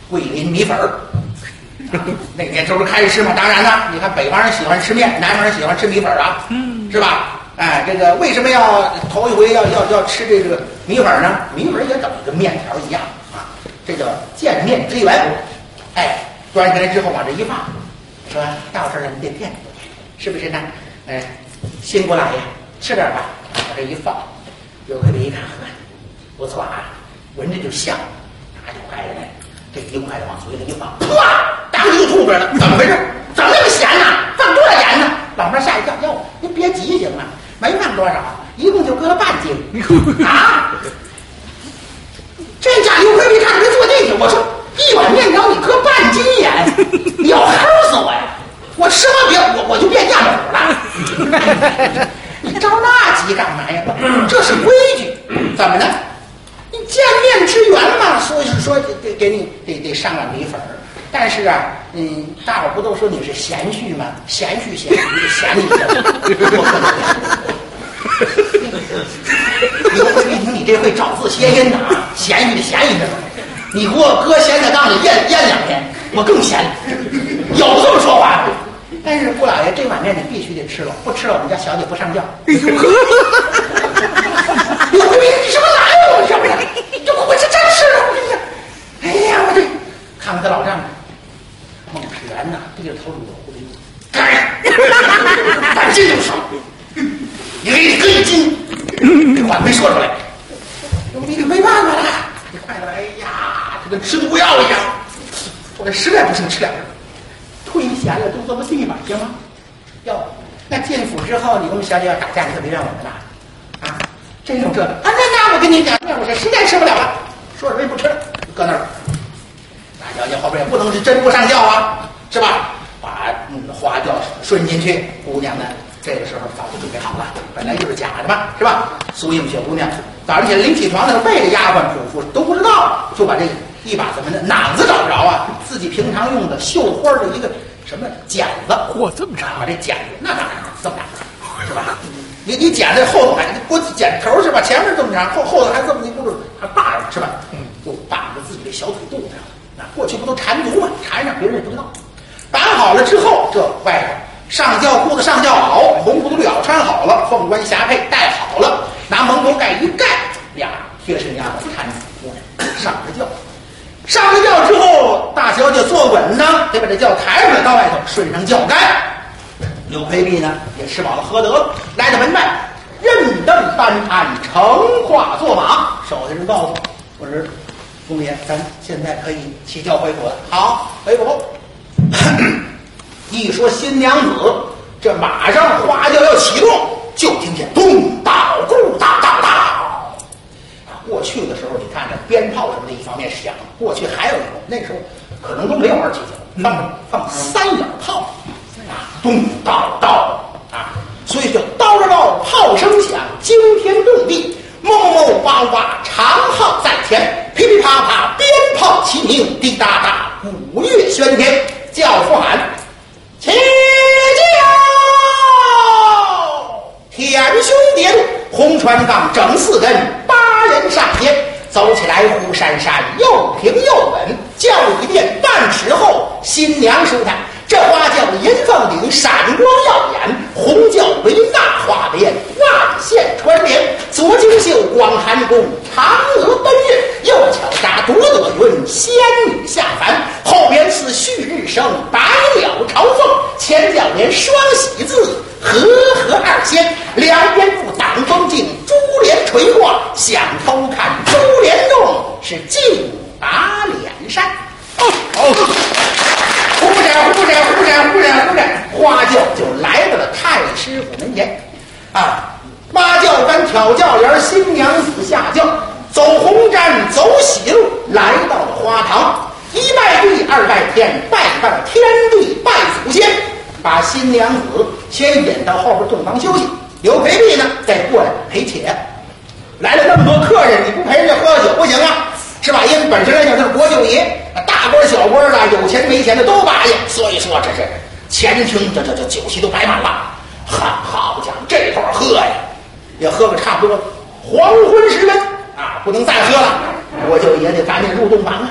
桂林米粉儿。那年头开始嘛，当然了，你看北方人喜欢吃面，南方人喜欢吃米粉啊，嗯，是吧？哎，这个为什么要头一回要要要吃这个米粉呢？米粉也等于跟面条一样啊，这叫见面之缘。哎，端起来之后往这一放，说到这儿了，你得垫，是不是呢？哎，新姑老爷吃点吧，往这一放，刘奎一看，呵，不错啊，闻着就香，拿就快了呢。这一块的往嘴里一放，哇，当时就吐出来了。怎么回事？怎么那么咸呢？放多少盐呢？老妹吓一跳，哟，您别急行吗？没放多少，一共就搁了半斤啊！这家刘奎一看没坐进去，我说一碗面条你搁半斤盐，你要齁死我呀！我吃完别我我就变酱母了。你着那急干嘛呀？这是规矩，怎么呢？你见面之缘嘛，所以是说给给你得得上碗米粉儿。但是啊，嗯，大伙不都说你是贤婿吗？贤婿贤婿贤你的，我可能你我一听你这会找字谐音的啊，咸鱼的咸鱼的，你给我搁咸菜缸里腌腌两天，我更咸。有这么说话吗？但是顾老爷这碗面你必须得吃了，不吃了我们家小姐不上轿。哎呦呵！你你什么来呀？我这不是，这我这真吃了，我跟你讲。哎呀，我这看看他老丈人，孟世元呐，低着头捋着胡子，干，半斤就少，你给你搁一斤，这话没说出来，你可没办法了，你快点，哎呀，这跟吃毒药一样，我这实在不行吃两根。忒咸了，都这么地吧，行吗？哟，那进府之后，你跟我们小姐要打架，你可别怨我们了啊！真有这个啊？那那我跟你讲，那我这实在吃不了了，说什么也不吃了，搁那儿。大小姐后边也不能是真不上轿啊，是吧？把嗯花轿顺进去，姑娘呢这个时候早就准备好了，本来就是假的嘛，是吧？苏应小姑娘早上起来临起床那个背着丫鬟嘱咐都不知道，就把这个。一把怎么的囊子找不着啊？自己平常用的绣花的一个什么剪子， 嚯，这么长啊！这剪子那当然这么大，是吧？你你剪这后头还我剪头是吧？前面这么长，后后头还这么一步还把着是吧？嗯，就把着自己的小腿肚子上。那过去不都缠足吗？缠上别人也不知道。绑好了之后，这外头上轿裤子上轿袄，红裤子绿袄穿好了，凤冠霞帔戴好了，拿蒙头盖一盖，俩贴身丫鬟搀着上着轿。上了轿之后，大小姐坐稳当，得把这轿抬出来到外头，顺上轿盖。刘培弼呢也吃饱了喝得了，来到门外，任登班鞍，乘化坐马。手下人告诉我说：“公爷，咱现在可以起轿回府了。”好，回府。一说新娘子，这马上花轿要启动，就听见咚当咕当当当。过去的时候，你看这鞭炮什么的，一方面响。过去还有一种，那时候可能都没有二七九，放放三眼炮，啊，咚叨叨啊，所以叫叨着叨，炮声响，惊天动地，哞哞哇哇，长号在前，噼噼啪啪，鞭炮齐鸣，滴答答，鼓乐喧天，轿夫喊起轿，天兄叠路，红船杠整四根。人上天走起来忽闪闪，又平又稳，轿一垫半尺后，新娘舒坦。这花轿银凤顶，闪光耀眼，红轿为那花莲，万线穿连，左金绣广寒宫，嫦娥奔月，右巧扎夺得云，仙女下凡，后边似旭日升，百鸟朝凤，前脚连双喜字，和和二仙，两边不挡风镜，珠帘垂挂，想偷看珠帘洞，是净打脸山。哦哦。忽闪忽闪忽闪忽闪忽闪，花轿就来到了太师府门前，啊，八轿杆挑轿帘，新娘子下轿，走红毡走喜路，来到了花堂，一拜地，二拜天，拜拜天地，拜祖先，把新娘子先引到后边洞房休息。刘培弼呢，再过来陪且。来了那么多客人，你不陪人家喝酒不行啊，是吧？因为本身来讲他是国舅爷。大官小官啊，有钱没钱的都答应，所以说这是前厅这这这酒席都摆满了。好好讲这会儿喝呀，也喝个差不多黄昏时分啊，不能再喝了，我就也得赶紧入洞房啊。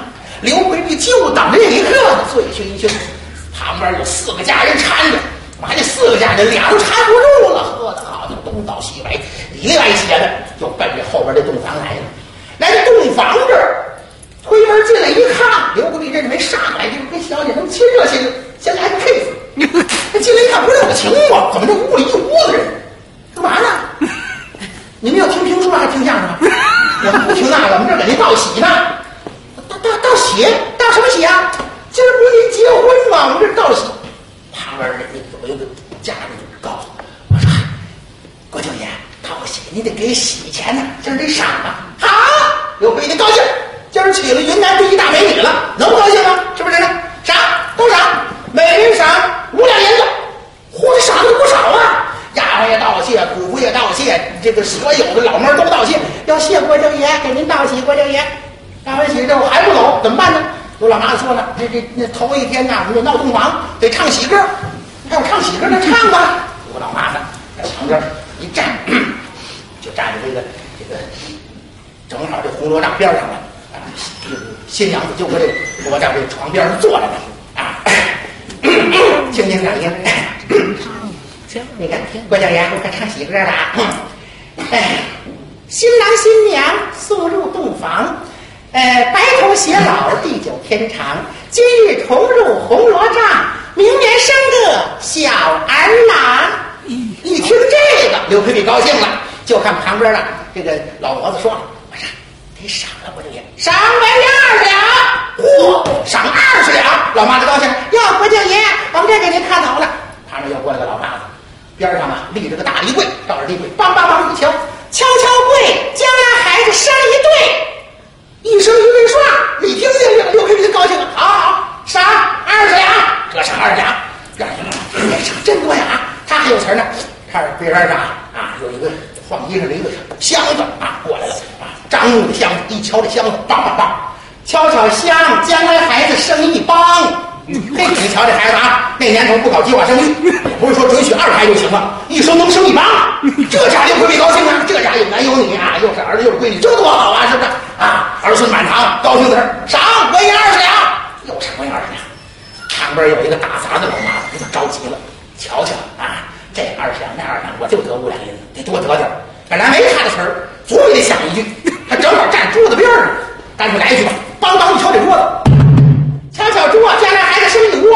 刘奎碧就等着这一刻呢，醉醺醺，旁边有四个家人搀着，妈这四个家人俩都搀不住了，喝的好的东倒西歪，里来斜的就奔着后边这洞房来了。来到洞房这儿，推门进来一看，刘奎碧认为上来就跟小姐能亲热亲热，先来个佩服。他进来一看，不是有个情况，怎么这屋里一屋子人？干嘛呢？你们要听评书还是听相声啊？我们不听那个，我们这给您道喜呢。道道道喜？道什么喜啊？今儿不是结婚吗？我们这道喜。旁边人有一个家人就告诉我说：“郭九爷，道喜你得给喜钱呢，今儿得赏啊！”好，刘奎你高兴，今儿娶了云南第一大美女了，能不高兴吗？是不是？赏都赏，每人赏五两银子。嚯，这赏的不少啊！丫鬟也道谢，姑父也道谢，这个所有的老妹儿都道谢，要谢郭九爷，给您道喜，郭九爷。道完喜之后还不走，怎么办呢？有老妈子说了，这这那头一天呐，我们得闹洞房，得唱喜歌，还有唱喜歌，那唱吧。有个老妈子在旁边一站，就站在这个这个正好这红罗帐边上了啊，新娘子就搁这罗帐这床边上坐着呢啊，轻轻两音。你看，郭九爷，我快唱喜歌了啊！哎，新郎新娘送入洞房，呃，白头偕老，地久天长。今日同入红罗帐，明年生个小儿郎。一听这个，刘奎碧高兴了，就看旁边的这个老婆子说：“我说得赏了，郭九爷，赏为二两。”嚯，赏二十两！老妈子高兴了，哟，郭九爷，我们这给您看头了。旁边又过来个老妈子。边上啊立着个大立柜，照着立柜，梆梆梆一敲，敲敲柜，将来孩子生一对，一生一对双。你听见这个，刘奎碧高兴了，好好赏二十两，这赏二十两，让人家赏真多呀！他还有词呢，看边上啊有一个放衣裳的一个箱子啊过来了啊，张木的箱子，一敲这箱子，梆梆梆，敲敲香，将来孩子生一帮。嘿，你瞧这孩子啊，那年头不搞计划生育，也不是说准许二胎就行了，一生能生一帮，这家刘奎碧高兴啊，这家有男有女啊，又是儿子又是闺女，这多好啊，是不是啊？儿孙满堂，高兴的事，赏我一二十两，又赏我一二十两。旁边有一个打杂的老妈子，有点着急了，瞧瞧啊，这二十两那二十两，我就得五两银子，得多得点。本来没他的词儿，总得想一句，他正好站桌子边上，干脆来一句吧，梆梆一敲这桌子。敲敲桌，将来孩子生一窝。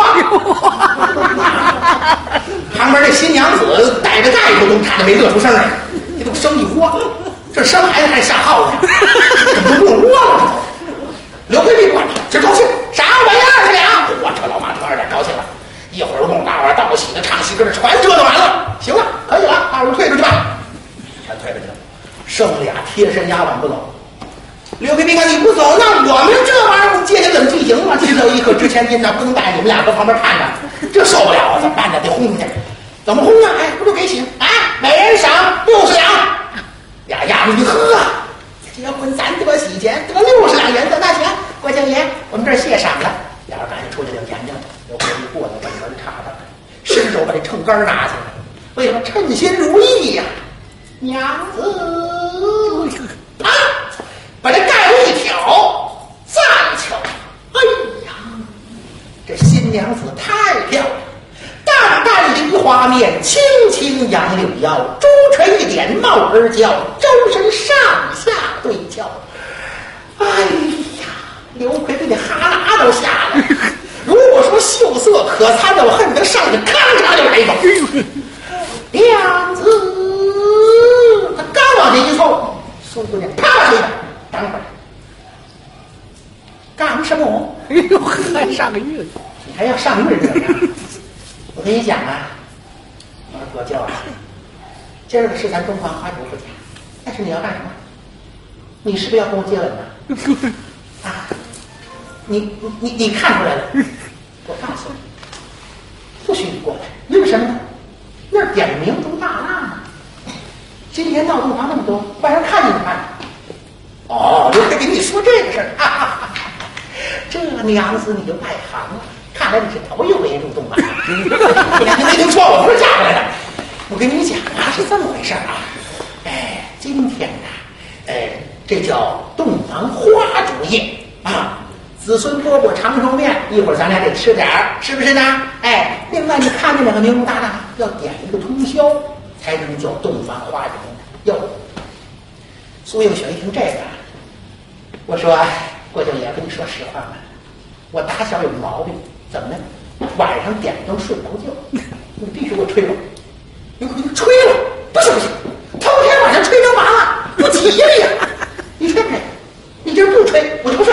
旁边这新娘子带着盖头都差点没乐出声来，这都生一窝，这生孩子还下耗子，怎么都没窝了？刘奎碧管他，这高兴，赏我一二十两。我这老妈子二点高兴了，一会儿功夫，大伙儿道喜的唱喜歌的全折腾完了，行了，可以了，大伙儿退出去吧，全退出去了，剩俩贴身丫鬟不走。刘奎碧看你不走，那我们这玩意儿接下怎么进行啊？这有一颗值钱金呢，不能带你们俩搁旁边看着，这受不了啊！怎么办呢？得轰出去。怎么轰啊？哎，不就给请啊？每人赏六十两。俩丫鬟一喝，这要滚咱得喜钱，得六十两银子，那行，郭九爷，我们这儿谢赏了。俩人赶紧出去领钱去了。刘奎碧过来把门插上，伸手把这秤杆拿起来，为什么称心如意呀、啊？娘子啊！把这盖子一挑，再瞧，哎呀，这新娘子太漂亮，淡淡梨花面，轻轻杨柳腰，朱唇一点，貌而娇，周身上下对俏。哎呀，刘奎碧那哈喇都下来。如果说秀色可餐的，我恨不得上去咔嚓就来一口。娘子，他刚往这一凑，苏姑娘啪啪一下。等会儿，干什么？ 哎呦，还上个月， 你还要上月呢？我跟你讲啊，我说国舅啊，今儿个是咱东方花主回家，但是你要干什么？你是不是要跟我接吻呢？啊，你你你看出来了？我告诉你，不许你过来，因为什么呢？那儿点明珠大蜡呢。今天闹洞房那么多，外人看你怎么办？哦，我得跟你说这个事儿，哈哈哈哈，这娘子你就外行了，看来你是头一回入洞房。你没听错，我不是嫁过来的。我跟你讲啊，是这么回事啊。哎，今天呢，哎，这叫洞房花烛夜啊， 子孙饽饽长寿面，一会儿咱俩得吃点儿，是不是呢？哎，另外你看见两个牛肉大大，要点一个通宵，才能叫洞房花烛呢。哟，苏应雪一听这个，我说郭九爷，跟你说实话吧，我打小有毛病，怎么呢？晚上点灯睡不着觉，你必须给我吹了。有可能吹了，不行不行，头天晚上吹成麻了，不吉利呀！你吹不吹？你今儿不吹，我就不睡。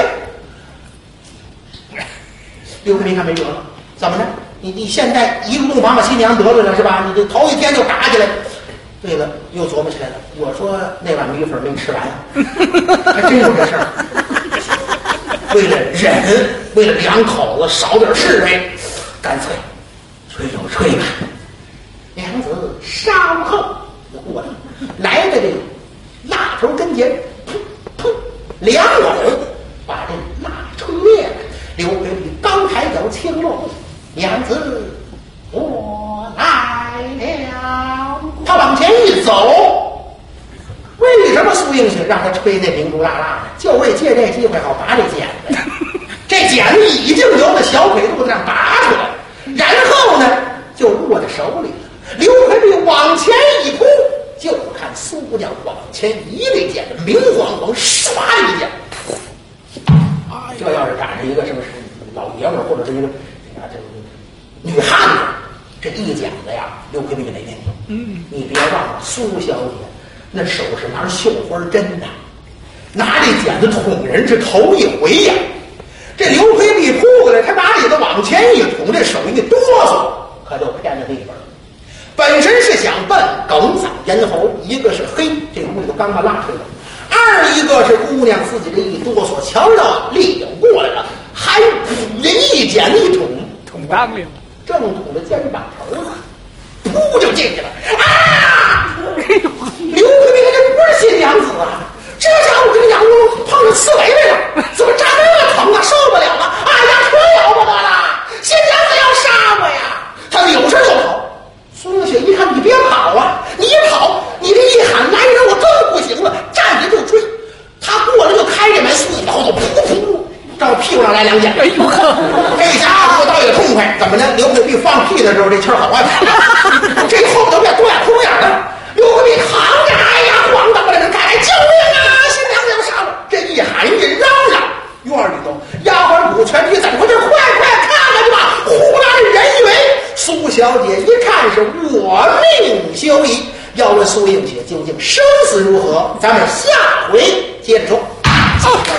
刘克明看没辙了，怎么呢？你你现在一个洞房把新娘得罪了是吧？你这头一天就打起来。对了，又琢磨起来了。我说那碗米粉没吃完，还真有这事儿。为了忍，为了两口子少点是非，干脆吹就吹吧。娘子杀无后就过来，来到这个蜡头跟前，噗噗，两手把这蜡吹灭了。刘奎比刚抬脚轻落，娘子我来了。他往前一走，为什么苏应雪让他吹那明珠蜡蜡呢？就为借这机会好拔这剪子。这剪子已经由那小腿肚子上拔出来，然后呢就握在手里了。刘奎碧往前一扑，就看苏姑娘往前一立剪子，明晃晃唰一下，这要是赶上一个什么老爷们儿，或者是一个啊这个女汉子，这一剪子呀，刘奎碧得命。嗯，你别忘了，苏小姐那手是拿绣花针的，拿这剪子捅人是头一回呀。这刘奎碧扑过来，他拿里头往前一捅，这手一哆嗦，可就偏了地方了。本身是想奔哽嗓咽喉，一个是黑，这屋里头刚把蜡吹了；二一个是姑娘自己这一哆嗦，瞧着力有过来了，还这一剪一捅， 捅裆里了， 正捅着肩膀头了，噗就进去了。啊！刘奎碧这不是新娘子啊！这家伙跟杨屋碰上刺猬来了，怎么扎那么疼啊？受不了了！哎呀，可了不得了！新娘子要杀我呀！他扭身就跑。苏应雪一看，你别跑啊！你一跑，你这一喊来人，我更不行了，站着就追。他过来就开这门，苏应雪后头噗噗，照屁股上来两剪。哎呦呵，这家伙倒也痛快。怎么呢？刘奎碧放屁的时候，这气儿好啊！这后头变多眼空眼了。刘奎碧扛着，哎呀，晃荡着开来，救命啊！新娘子要杀我！这一喊一嚷嚷，院里头丫鬟鼓全体怎么回事？快快看看去吧！呼啦的人以为苏小姐一看是我命休矣。要问苏应雪究竟生死如何，咱们下回接着说。